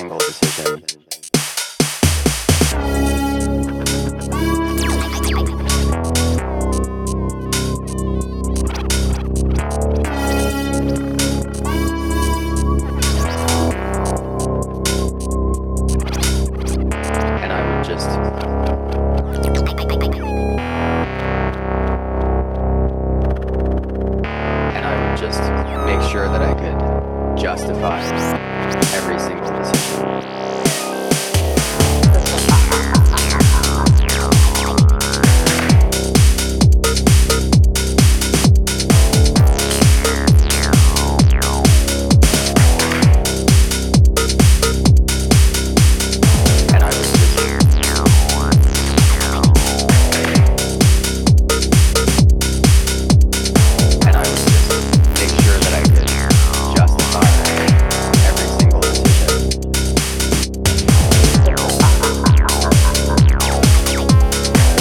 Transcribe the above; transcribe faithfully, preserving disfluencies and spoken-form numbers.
single decision. And I would just and I would just make sure that I could justify every single decision.